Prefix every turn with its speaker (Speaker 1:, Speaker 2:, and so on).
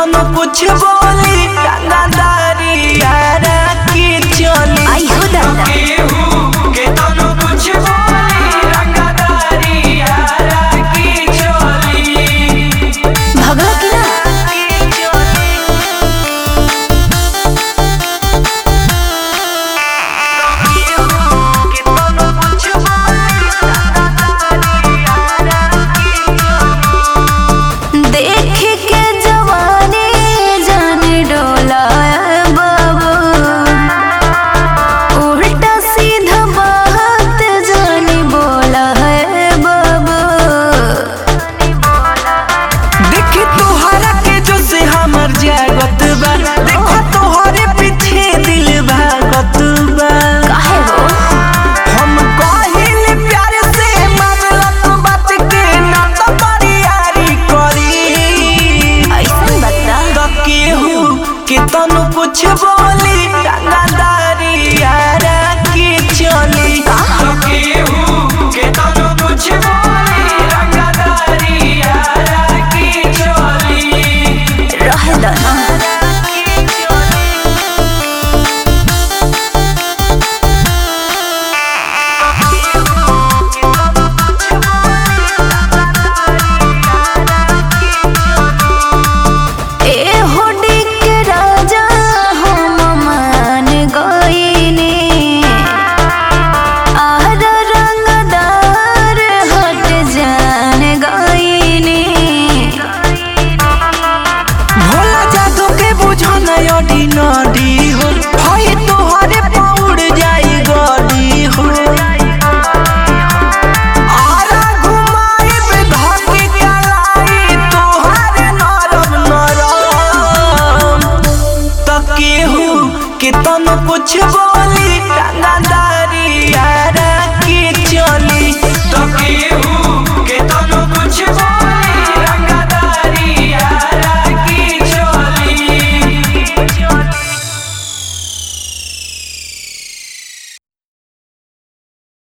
Speaker 1: तनो कुछ बोली रंगदारी यारा की चली।
Speaker 2: आई हो दादा
Speaker 1: के तनो कुछ बोली रंगदारी यारा की चली।
Speaker 2: भगला की ना कुछ बोली रंगदारी यारा की चली। के तनो कुछ बोली रंगदारी यारा की चली। रह दाना
Speaker 1: नडी हो भाई तोहरे पौड़ जाई गडी हो। आरा घुमाई पे धके कलाई तोहरे नरम नरम। तके हो के तनो कुछ